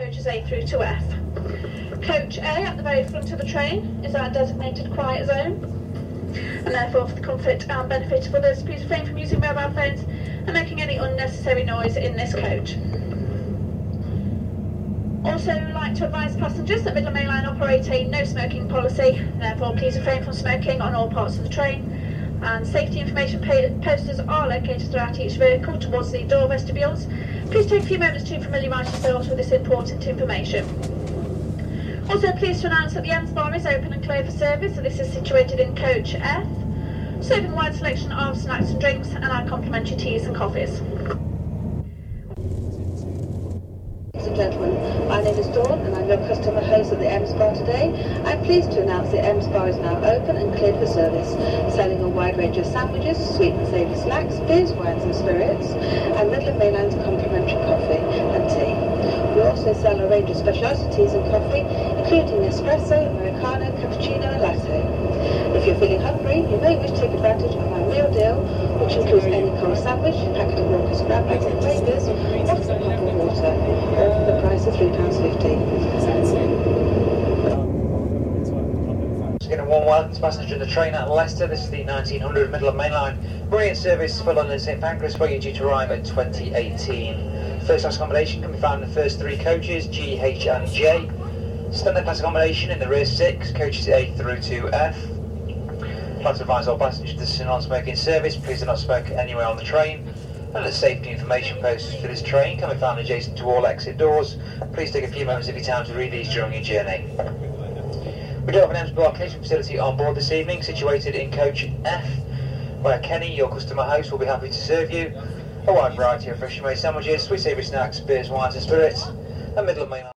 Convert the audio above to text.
coaches A through to F. Coach A at the very front of the train is our designated quiet zone, and therefore for the comfort and benefit of others, please refrain from using mobile phones and making any unnecessary noise in this coach. Also, we'd like to advise passengers that Midland Main Line operate a no smoking policy, therefore please refrain from smoking on all parts of the train, and safety information posters are located throughout each vehicle towards the door vestibules. Please take a few moments to familiarise yourselves with this important information. Also pleased to announce that the Ems bar is open and clear for service, so this is situated in coach F, serving a wide selection of snacks and drinks and our complimentary teas and coffees. Ladies and gentlemen, my name is Dawn and I'm your customer host at the Ems bar today. I'm pleased to announce the Ems bar is now open and cleared for service, selling a wide range of sandwiches, sweet and savoury snacks, beers, wines and spirits, and Midland Main Line's complimentary coffee and tea. We also sell a range of specialty teas and coffee, including espresso, americano, cappuccino and latte. If you're feeling hungry, you may wish to take advantage of our meal deal, which includes any cold sandwich, packet of Walker's grab bags and papers, or a cup of water, all for the price of £3.50. Again, a warm welcome to passengers in the train at Leicester. This is the 1900 Midland Main Line, brilliant service for London St Pancras, where you're due to arrive at 2018. First class accommodation can be found in the first three coaches, G, H and J. Standard class accommodation in the rear six, coaches A through to F. I'd like to advise all passengers this is a non-smoking service. Please do not smoke anywhere on the train. And the safety information posters for this train can be found adjacent to all exit doors. Please take a few moments of your time to read these during your journey. We do have an Ems bar catering facility on board this evening, situated in coach F, where Kenny, your customer host, will be happy to serve you a wide variety of freshly made sandwiches, sweet savoury snacks, beers, wines and spirits, and Midland Main Line.